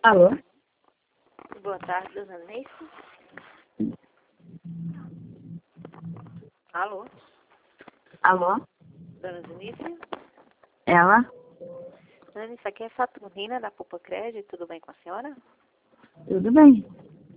Alô? Boa tarde, dona Neice. Alô, Alô? dona Denise. Ela? Dona Neice, aqui é Saturnina da Poupa Crédito, tudo bem com a senhora? Tudo bem?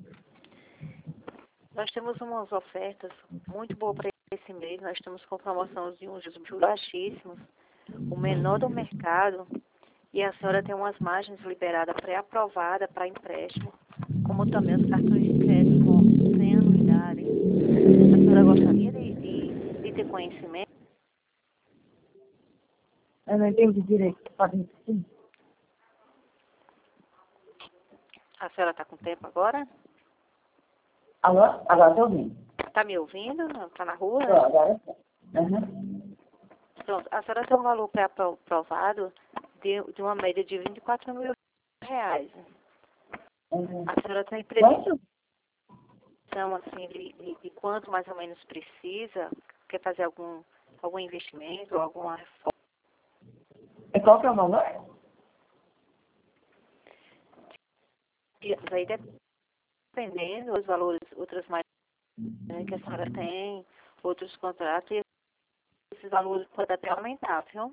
Nós temos umas ofertas muito boas para esse mês. Nós estamos com promoção de uns juros baixíssimos, o menor do mercado, e a senhora tem umas margens liberadas pré-aprovadas para empréstimo, como também os cartões de crédito com 100 anuidades. A senhora gostaria de ter conhecimento? Eu não entendi direito. Pode repetir? A senhora está com tempo agora? Alô? Agora estou ouvindo. Está me ouvindo? Está na rua? Tô, agora sim. Uhum. Pronto, a senhora tem um valor pré-aprovado de uma média de R$ 24 mil. Uhum. A senhora tem Quanto? previsão assim, de quanto mais ou menos precisa? Quer fazer algum investimento, alguma reforma? E qual que é o valor? Aí dependendo dos valores, outras mais que a senhora tem, outros contratos, e esses valores podem até aumentar, viu?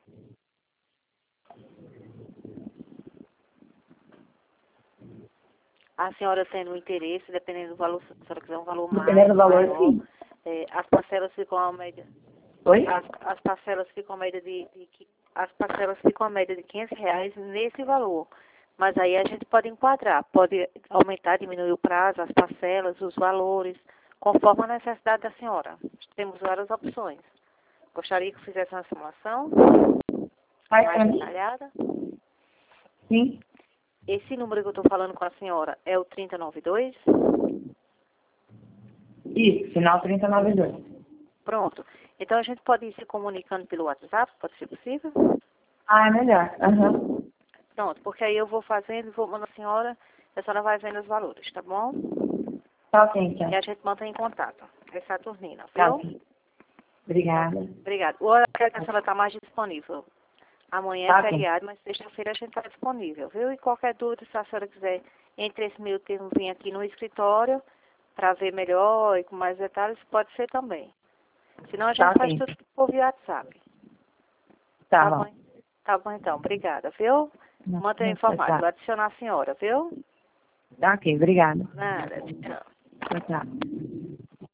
A senhora tendo interesse, dependendo do valor, se a senhora quiser um valor Dependendo do valor, maior, sim. as parcelas ficam a média. Oi? As parcelas ficam a média as parcelas ficam a média de R$ 500 nesse valor. Mas aí a gente pode enquadrar, pode aumentar, diminuir o prazo, as parcelas, os valores, conforme a necessidade da senhora. Temos várias opções. Gostaria que fizesse uma simulação Faz pra mais mim? detalhada? Sim. Esse número que eu estou falando com a senhora é o 3092? Isso, final 3092. Pronto. Então a gente pode ir se comunicando pelo WhatsApp, pode ser possível? Ah, é melhor. Uhum. Pronto, porque aí eu vou fazendo, vou mandando a senhora vai vendo os valores, tá bom? Tá ok, então. E a gente mantém em contato. É Saturnina, Tá viu? ok. Obrigada. Obrigada. O horário que a senhora está mais disponível. Amanhã Tá é ok. feriado, mas sexta-feira a gente está disponível, viu? E qualquer dúvida, se a senhora quiser, entre esse meio termo, vir aqui no escritório para ver melhor e com mais detalhes, pode ser também. Senão a gente Tá faz ok. tudo por via WhatsApp. Tá bom. Tá bom então. Obrigada, viu? Mantenha informado. Vou adicionar a senhora, viu? Tá ok, obrigada. Nada. Tchau. Tchau, tchau.